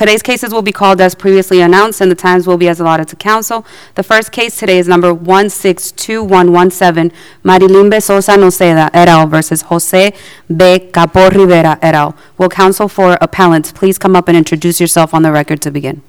Today's cases will be called as previously announced, and the times will be as allotted to counsel. The first case today is number 162117, Marilyn Sosa Noceda et al. Versus Jose B. Capo Rivera et al. Will counsel for appellant please come up and introduce yourself on the record to begin?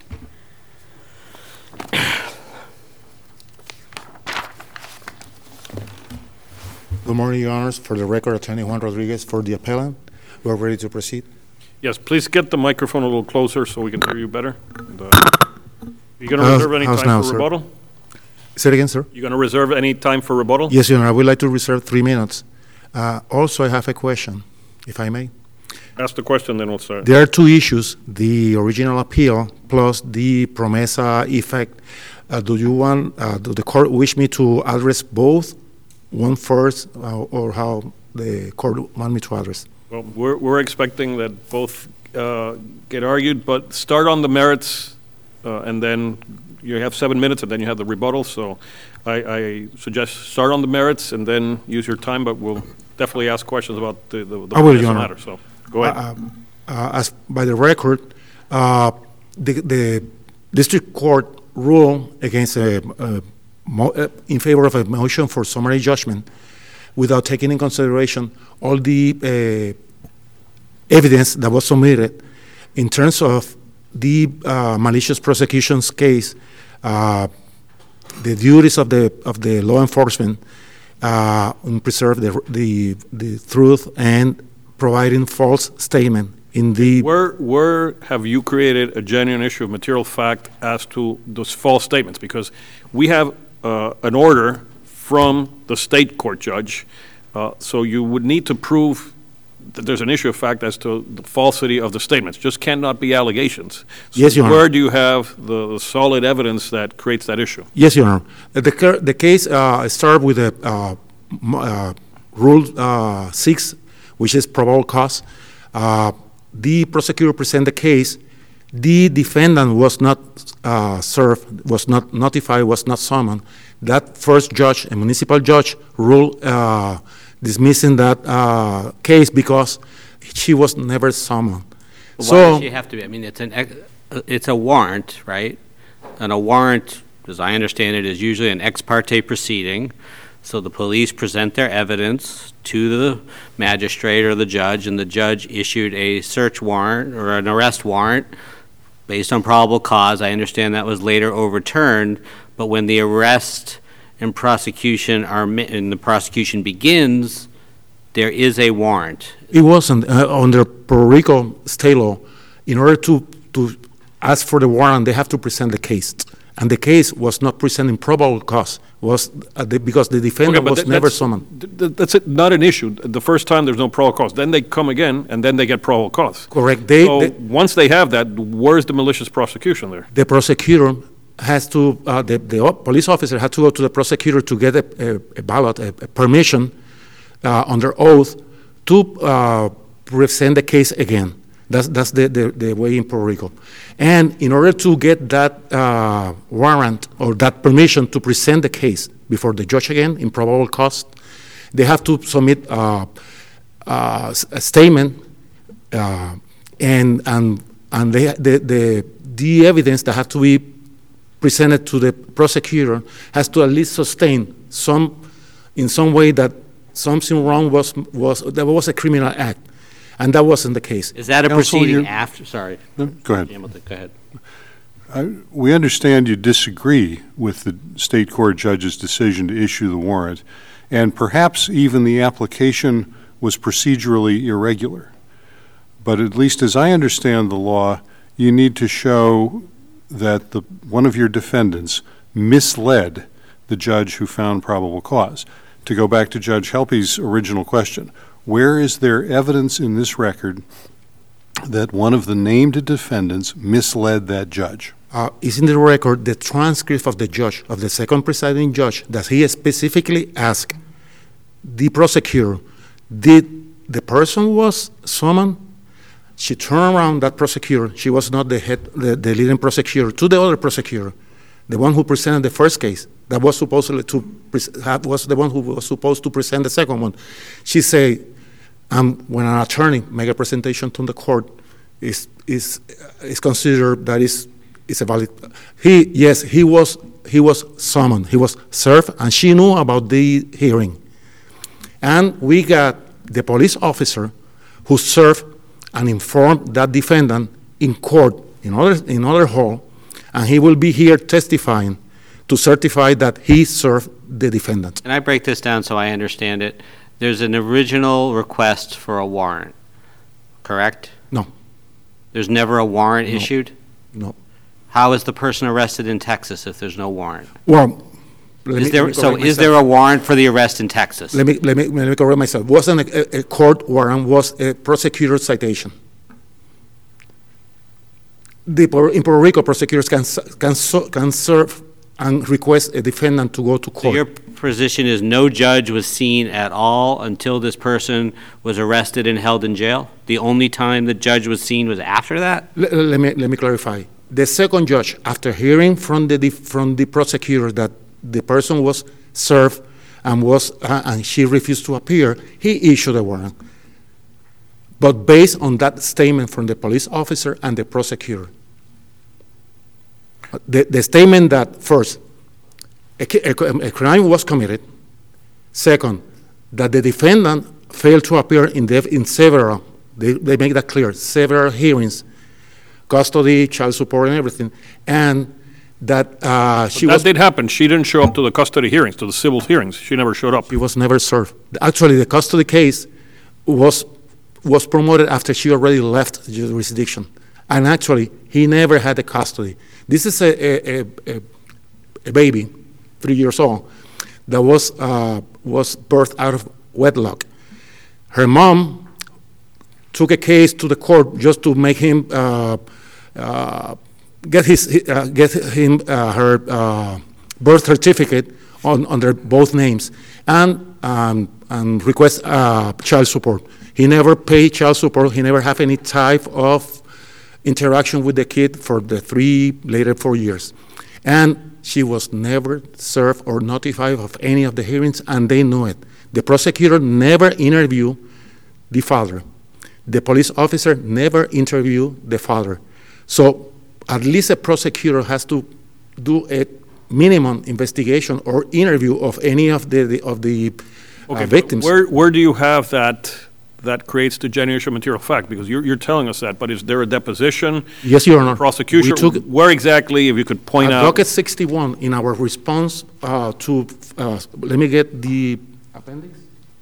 Good morning, Your Honors. For the record, Attorney Juan Rodriguez for the appellant. We're ready to proceed. Yes, please get the microphone a little closer so we can hear you better. You going to reserve any time for rebuttal? Say it again, sir. You going to reserve any time for rebuttal? Yes, Your Honor. I would like to reserve 3 minutes. Also, I have a question, if I may. Ask the question, then we'll start. There are 2 issues, the original appeal plus the PROMESA effect. Do the court wish me to address both, one first, or how the court want me to address? Well, we're expecting that both get argued, but start on the merits, and then you have 7 minutes, and then you have the rebuttal. So I suggest start on the merits and then use your time, but we'll definitely ask questions about the matter. So go ahead. As by the record, the district court ruled against in favor of a motion for summary judgment without taking in consideration all the evidence that was submitted in terms of the malicious prosecution's case, the duties of the law enforcement and preserve the truth and providing false statement in the. Where have you created a genuine issue of material fact as to those false statements? Because we have an order from the state court judge, so you would need to prove that there's an issue of fact as to the falsity of the statements. Just cannot be allegations. So yes, Your Honor. Where do you have the solid evidence that creates that issue? Yes, Your Honor. The case started with Rule 6, which is probable cause. The prosecutor presented the case. The defendant was not served, was not notified, was not summoned. That first judge, a municipal judge, ruled dismissing that case because she was never summoned. Why does she have to be? I mean, it's a warrant, right? And a warrant, as I understand it, is usually an ex parte proceeding. So the police present their evidence to the magistrate or the judge, and the judge issued a search warrant or an arrest warrant based on probable cause. I understand that was later overturned, but when the arrest and prosecution and the prosecution begins, there is a warrant. It wasn't under Puerto Rico state law. In order to ask for the warrant, they have to present the case, and the case was not presenting probable cause. Was because the defendant was never summoned. That's not an issue. The first time there's no probable cause. Then they come again, and then they get probable cause. Correct. Once they have that, where's the malicious prosecution there? The prosecutor has to, the police officer has to go to the prosecutor to get a ballot, a permission under oath to present the case again. That's the way in Puerto Rico. And in order to get that warrant or that permission to present the case before the judge again in probable cause, they have to submit a statement and the evidence that has to be presented to the prosecutor has to at least sustain in some way that something wrong there was a criminal act. And that wasn't the case. Is that a proceeding after? Sorry. No, go ahead. Go ahead. We understand you disagree with the state court judge's decision to issue the warrant, and perhaps even the application was procedurally irregular. But at least as I understand the law, you need to show that one of your defendants misled the judge who found probable cause. To go back to Judge Helpe's original question, where is there evidence in this record that one of the named defendants misled that judge? Is in the record the transcript of the judge, of the second presiding judge, that he specifically asked the prosecutor, did the person was summoned? She turned around, that prosecutor, she was not the leading prosecutor, to the other prosecutor, the one who presented the first case, that was supposedly was the one who was supposed to present the second one. She said, when an attorney make a presentation to the court, is considered that is a valid. He was summoned, he was served, and she knew about the hearing. And we got the police officer who served and informed that defendant in court in other hall, and he will be here testifying to certify that he served the defendant. Can I break this down so I understand it? There's an original request for a warrant, correct? No. There's never a warrant No. issued? No. How is the person arrested in Texas if there's no warrant? Well, Is there a warrant for the arrest in Texas? Let me correct myself. Wasn't a court warrant, was a prosecutor citation. In Puerto Rico, prosecutors can serve and request a defendant to go to So court. your position is no judge was seen at all until this person was arrested and held in jail? The only time the judge was seen was after that? Let me clarify. The second judge, after hearing from the prosecutor that the person was served and she refused to appear, he issued a warrant. But based on that statement from the police officer and the prosecutor. The statement that, first, a crime was committed. Second, that the defendant failed to appear in several, they make that clear, several hearings, custody, child support, and everything, and that That did happen. She didn't show up to the custody hearings, to the civil hearings. She never showed up. she was never served. Actually, the custody case was promoted after she already left the jurisdiction. And actually, he never had the custody. This is a baby, 3 years old, that was birthed out of wedlock. Her mom took a case to the court just to make him get him her birth certificate under both names and request child support. He never paid child support. He never had any type of interaction with the kid for the later 4 years. And she was never served or notified of any of the hearings, and they knew it. The prosecutor never interviewed the father. The police officer never interviewed the father. So at least a prosecutor has to do a minimum investigation or interview of any of the victims. Where do you have that creates the genuine issue of material fact? Because you're telling us that, but is there a deposition? Yes, Your Honor. Prosecution? We took Where exactly, if you could point at out? docket 61 in our response to, let me get the appendix.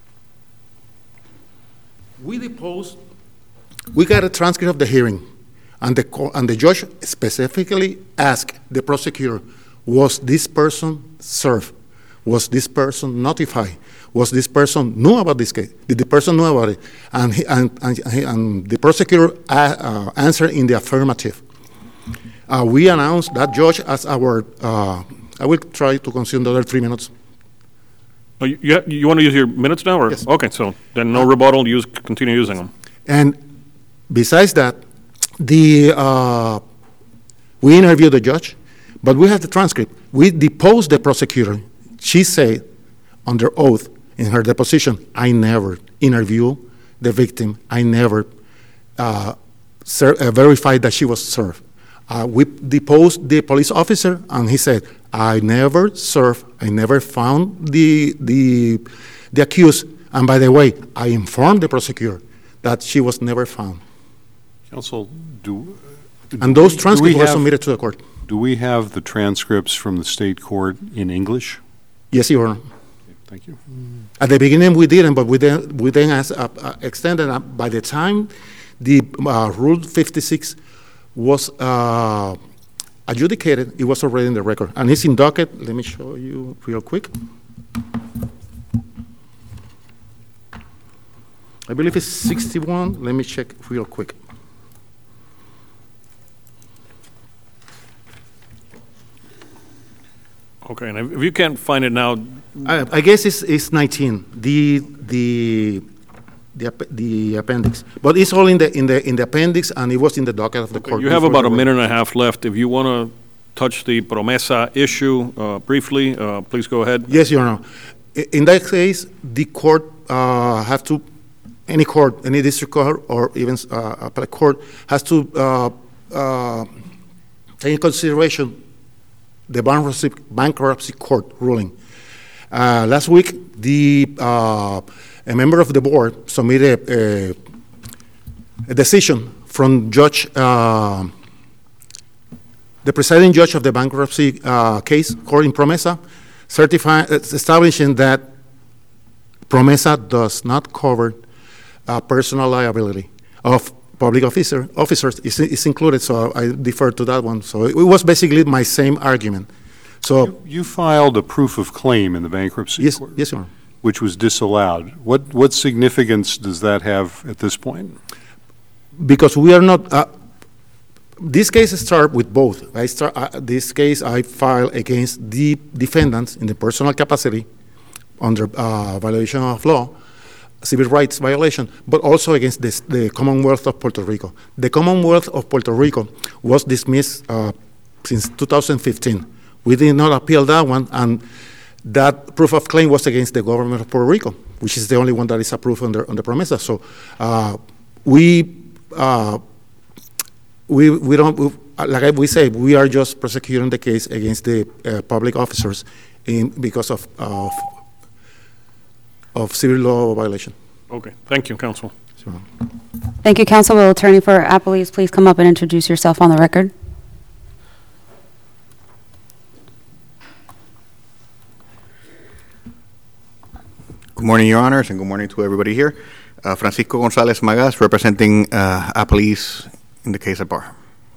We deposed, we got a transcript of the hearing, and the judge specifically asked the prosecutor, was this person served? Was this person notified? Was this person knew about this case? Did the person know about it? And the prosecutor answered in the affirmative. We announced that judge as our, I will try to consume the other 3 minutes. Oh, you want to use your minutes now? Or? Yes. Okay, so then no rebuttal, continue using them. And besides that, we interviewed the judge, but we have the transcript. We deposed the prosecutor. She said under oath in her deposition, I never interviewed the victim. I never verified that she was served. We deposed the police officer, and he said, I never served, I never found the accused, and by the way, I informed the prosecutor that she was never found. Counsel, And those transcripts were submitted to the court. do we have the transcripts from the state court in English? Yes, Your Honor. Thank you. At the beginning, we didn't, but we then extended. By the time the Rule 56 was adjudicated, it was already in the record. And it's in docket. Let me show you real quick. I believe it's 61. Let me check real quick. Okay, and if you can't find it now, I guess it's 19. The appendix, but it's all in the appendix, and it was in the docket of the court. you have about a minute and a half left. If you want to touch the Promesa issue briefly, please go ahead. Yes, Your Honor. In that case, the court have to any court, any district court, or even appellate court, has to take into consideration the bankruptcy court ruling. Last week, a member of the board submitted a decision from Judge, the presiding judge of the bankruptcy case, court in Promesa, establishing that Promesa does not cover personal liability of public officers. It's included, so I defer to that one. So it was basically my same argument. So You filed a proof of claim in the bankruptcy court. Yes, Your Honor. Which was disallowed. What significance does that have at this point? Because we are not, this case starts with both. This case I filed against the defendants in the personal capacity under violation of law, civil rights violation, but also against the Commonwealth of Puerto Rico. The Commonwealth of Puerto Rico was dismissed since 2015. We did not appeal that one, and that proof of claim was against the government of Puerto Rico, which is the only one that is approved under Promesa. So we don't, like we say, we are just prosecuting the case against the public officers because of civil law violation. Okay, thank you, counsel. Thank you, counsel. Will attorney for appellees please come up and introduce yourself on the record? Good morning, Your Honors, and good morning to everybody here. Francisco Gonzalez Magas, representing appellees in the case at bar.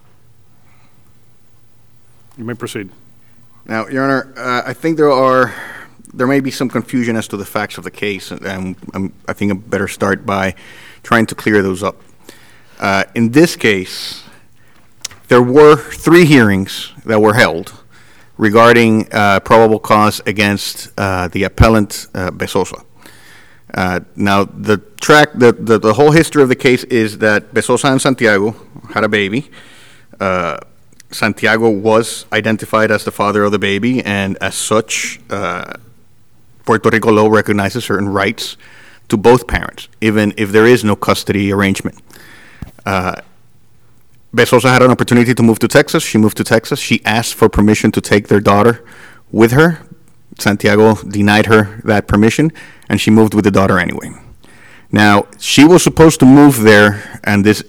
You may proceed. Now, Your Honor, I think there may be some confusion as to the facts of the case, and I think I better start by trying to clear those up. In this case, there were 3 hearings that were held regarding probable cause against the appellant Bezosa. Now, the whole history of the case is that Bezosa and Santiago had a baby. Santiago was identified as the father of the baby, and as such, Puerto Rico law recognizes certain rights to both parents, even if there is no custody arrangement. Bezosa had an opportunity to move to Texas. She moved to Texas. She asked for permission to take their daughter with her. Santiago denied her that permission, and she moved with the daughter anyway. Now, she was supposed to move there, and this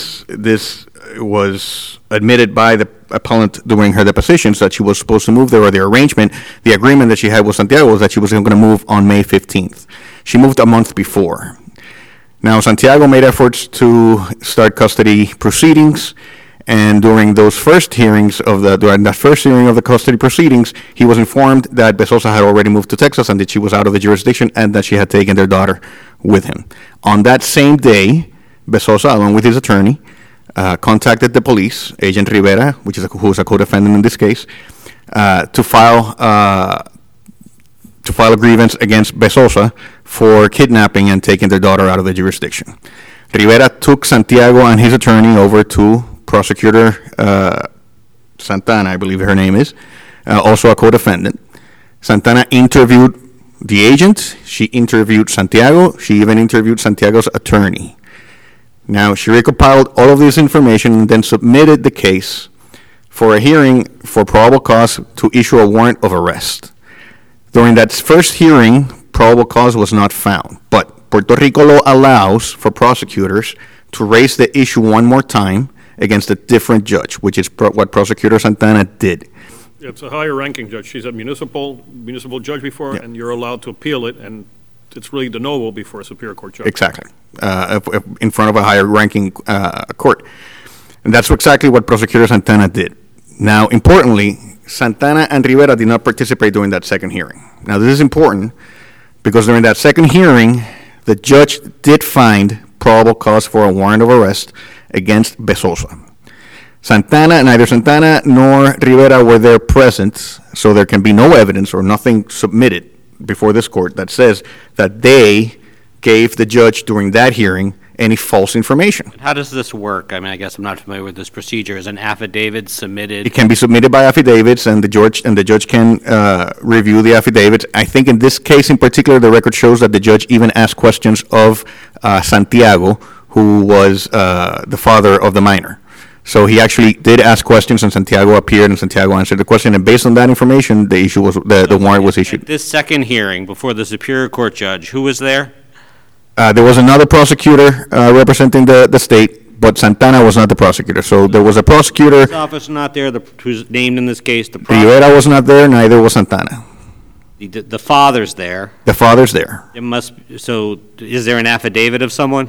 was admitted by the appellant during her depositions that she was supposed to move there, or the arrangement, the agreement that she had with Santiago was that she was going to move on May 15th. She moved a month before. Now, Santiago made efforts to start custody proceedings, and during those first hearings during that first hearing of the custody proceedings, he was informed that Bezosa had already moved to Texas and that she was out of the jurisdiction and that she had taken their daughter with him. On that same day, Bezosa, along with his attorney, contacted the police, Agent Rivera, who is a co-defendant in this case, to file a grievance against Bezosa for kidnapping and taking their daughter out of the jurisdiction. Rivera took Santiago and his attorney over to Prosecutor Santana, I believe her name is, also a co-defendant. Santana interviewed the agent. She interviewed Santiago. She even interviewed Santiago's attorney. Now, she recompiled all of this information and then submitted the case for a hearing for probable cause to issue a warrant of arrest. During that first hearing, probable cause was not found, but Puerto Rico law allows for prosecutors to raise the issue one more time against a different judge, which is what Prosecutor Santana did. It's a higher ranking judge. She's a municipal judge before, Yeah. and you're allowed to appeal it, and it's really de novo before a Superior Court judge. Exactly, in front of a higher ranking court. And that's exactly what Prosecutor Santana did. Now, importantly, Santana and Rivera did not participate during that second hearing. Now, this is important because during that second hearing, the judge did find probable cause for a warrant of arrest against Bezosa. Neither Santana nor Rivera were there present, so there can be no evidence or nothing submitted before this court that says that they gave the judge during that hearing any false information. How does this work? I mean, I guess I'm not familiar with this procedure. Is an affidavit submitted? It can be submitted by affidavits, and the judge can review the affidavits. I think in this case in particular, the record shows that the judge even asked questions of Santiago, who was the father of the minor. So he actually did ask questions, and Santiago appeared, and Santiago answered the question. And based on that information, the issue was the warrant was issued. At this second hearing before the Superior Court judge, who was there? There was another prosecutor representing the state, but Santana was not the prosecutor. So there was a prosecutor. This officer not there, who's named in this case, the Rivera was not there, neither was Santana. The father's there. The father's there. So is there an affidavit of someone?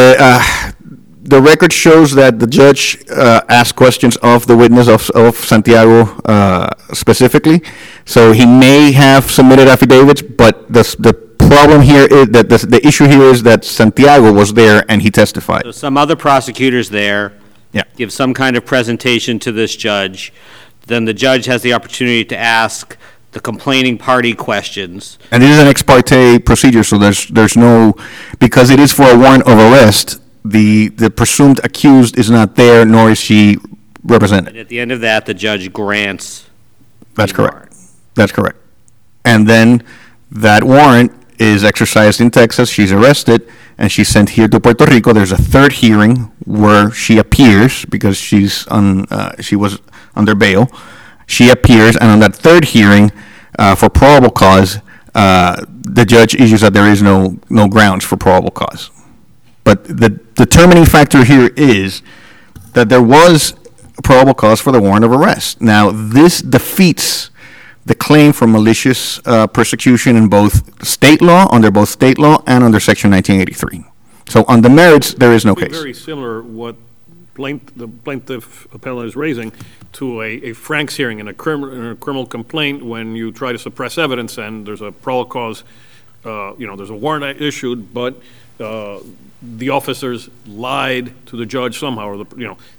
The record shows that the judge asked questions of the witness of Santiago specifically. So he may have submitted affidavits, but the problem here is that the issue here is that Santiago was there and he testified. So some other prosecutors there. Yeah. Give some kind of presentation to this judge. Then the judge has the opportunity to ask the complaining party questions. And it is an ex parte procedure, so there's no, because it is for a warrant of arrest, the presumed accused is not there, nor is she represented. And at the end of that, the judge grants. That's the correct. warrant. That's correct. And then that warrant is exercised in Texas. She's arrested, and she's sent here to Puerto Rico. There's a third hearing where she appears because she was under bail. She appears, and on that third hearing, for probable cause, the judge issues that there is no grounds for probable cause. But the determining factor here is that there was a probable cause for the warrant of arrest. Now, this defeats the claim for malicious persecution in both state law, under both state law and under Section 1983. So on the merits, there is no case. Very similar what the plaintiff appellant is raising to a Franks hearing in a criminal complaint when you try to suppress evidence and there's a probable cause, there's a warrant issued, but the officers lied to the judge somehow, or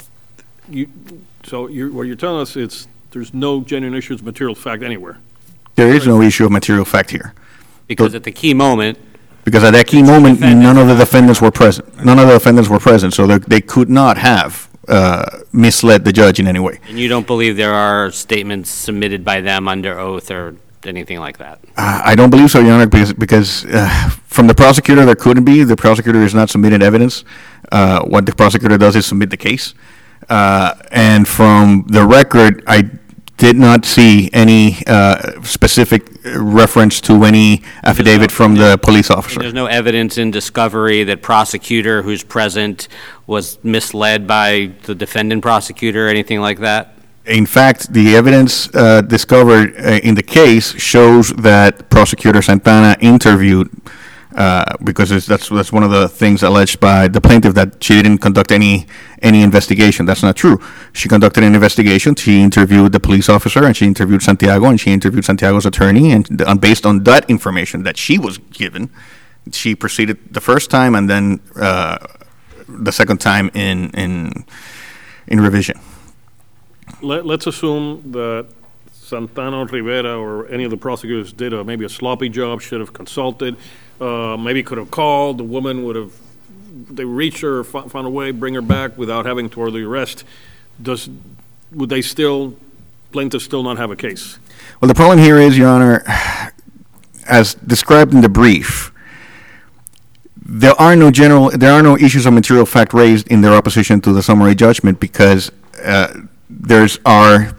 what you're telling us there's no genuine issue of material fact anywhere. There is no issue of material fact here. Because at the key moment. Because at that key moment, none of the defendants were present. None of the defendants were present, so they could not have misled the judge in any way. And you don't believe there are statements submitted by them under oath or anything like that? I don't believe so, Your Honor, because from the prosecutor, there couldn't be. The prosecutor has not submitted evidence. What the prosecutor does is submit the case. And from the record, I did not see any specific reference to any affidavit from the police officer. There's no evidence in discovery that prosecutor who's present was misled by the defendant prosecutor or anything like that? In fact, the evidence discovered in the case shows that Prosecutor Santana interviewed, because that's one of the things alleged by the plaintiff, that she didn't conduct any investigation. That's not true. She conducted an investigation. She interviewed the police officer, and she interviewed Santiago, and she interviewed Santiago's attorney, and based on that information that she was given, she proceeded the first time and then the second time in revision. Let's assume that Santana, Rivera, or any of the prosecutors did maybe a sloppy job, should have consulted, maybe could have called, the woman would have, they reached her, found a way, bring her back without having to order the arrest. Would plaintiffs still not have a case? Well, the problem here is, Your Honor, as described in the brief, there are no issues of material fact raised in their opposition to the summary judgment because there are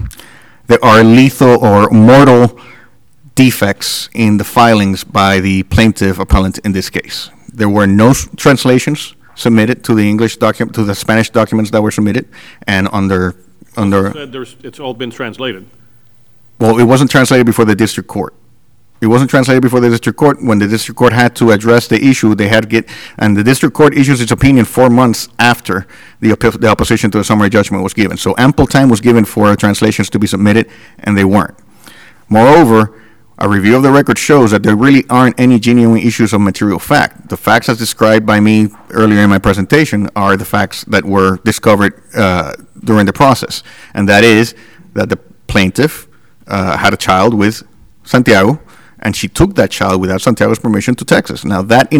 lethal or mortal defects in the filings by the plaintiff appellant in this case. There were no translations submitted to the English document, to the Spanish documents that were submitted, and under. It's all been translated. Well, it wasn't translated before the district court. It wasn't translated before the district court. When the district court had to address the issue, and the district court issues its opinion 4 months after the opposition to the summary judgment was given. So ample time was given for translations to be submitted, and they weren't. Moreover, a review of the record shows that there really aren't any genuine issues of material fact. The facts as described by me earlier in my presentation are the facts that were discovered during the process, and that is that the plaintiff had a child with Santiago, and she took that child without Santiago's permission to Texas. Now, that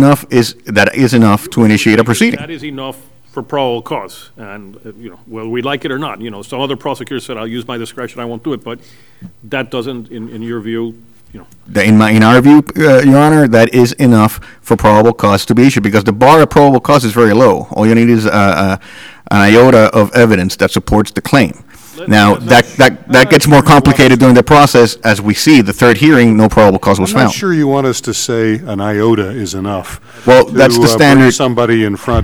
is enough to initiate a proceeding. That is enough for probable cause, and, whether we like it or not, some other prosecutors said, I'll use my discretion, I won't do it, but that doesn't, in your view, In our view, Your Honor, that is enough for probable cause to be issued, because the bar of probable cause is very low. All you need is an iota of evidence that supports the claim. Now, that gets more complicated during the process. As we see, the third hearing, no probable cause was I'm found. not sure you want us to say an iota is enough. Well, that's the To bring standard. somebody in front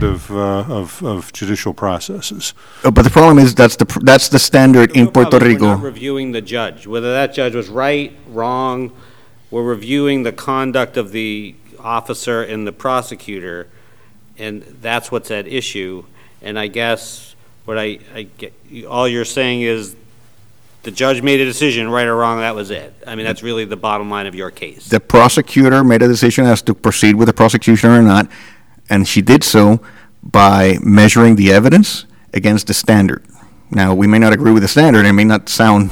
of judicial processes. But the problem is, that's the standard in Puerto We're Rico. not reviewing the judge, whether that judge was right, wrong. We're reviewing the conduct of the officer and the prosecutor, and that's what's at issue. And I guess what I get, all you're saying is the judge made a decision, right or wrong, that was it. I mean, that's really the bottom line of your case. The prosecutor made a decision as to proceed with the prosecution or not, and she did so by measuring the evidence against the standard. Now, we may not agree with the standard, it may not sound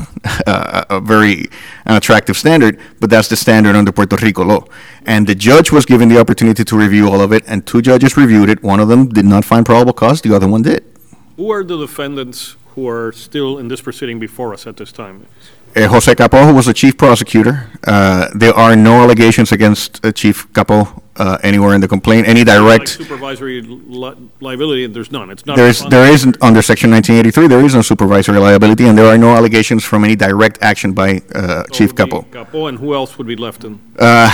a very attractive standard, but that's the standard under Puerto Rico law. And the judge was given the opportunity to review all of it, and two judges reviewed it. One of them did not find probable cause, the other one did. who are the defendants who are still in this proceeding before us at this time? Jose Capó, who was the chief prosecutor, there are no allegations against Chief Capó anywhere in the complaint. Any Like direct, supervisory liability, there's none. It's not. there isn't, under Section 1983, there is no supervisory liability, and there are no allegations from any direct action by Chief Capó. Capó, and who else would be left in?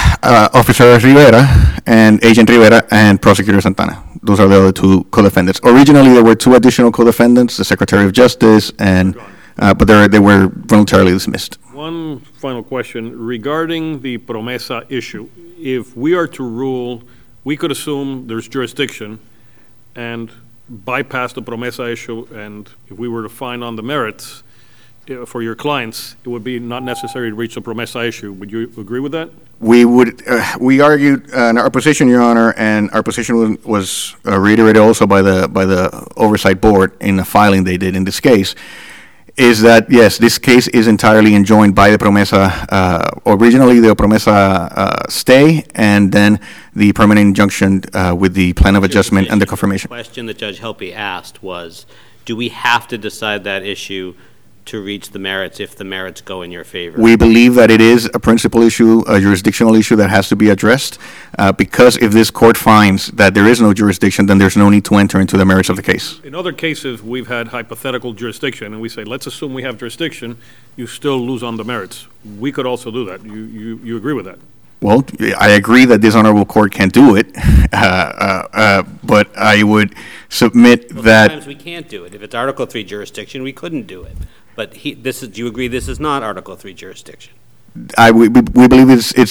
Officer Rivera and Agent Rivera and Prosecutor Santana. Those are the other two co-defendants. Originally, there were two additional co-defendants, the Secretary of Justice, and but they were voluntarily dismissed. One final question regarding the Promesa issue. If we are to rule, we could assume there's jurisdiction and bypass the Promesa issue, and if we were to find on the merits for your clients, it would be not necessary to reach the Promesa issue. Would you agree with that? We would, we argued in our position, Your Honor, and our position was reiterated also by the Oversight Board in the filing they did in this case, is that, yes, this case is entirely enjoined by the Promesa, originally the Promesa stay, and then the permanent injunction with the plan of adjustment and the confirmation. The question that Judge Helpe asked was, do we have to decide that issue to reach the merits if the merits go in your favor? We believe that it is a principal issue, a jurisdictional issue that has to be addressed, because if this court finds that there is no jurisdiction, then there's no need to enter into the merits of the case. In other cases, we've had hypothetical jurisdiction, and we say, let's assume we have jurisdiction, you still lose on the merits. We could also do that. You agree with that? Well, I agree that this honorable court can do it, but I would submit Well, that sometimes we can't do it. If it's Article III jurisdiction, we couldn't do it. But do you agree this is not Article III jurisdiction? we believe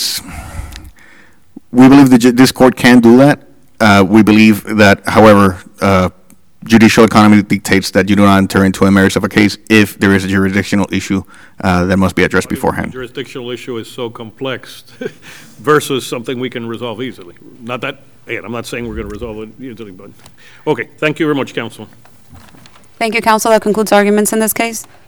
we believe that this court can do that. We believe that, however, judicial economy dictates that you do not enter into a merits of a case if there is a jurisdictional issue that must be addressed The beforehand. jurisdictional issue is so complex versus something we can resolve easily. Not that, again, I'm not saying we're going to resolve it easily, but, okay, thank you very much, counsel. Thank you, counsel. That concludes arguments in this case.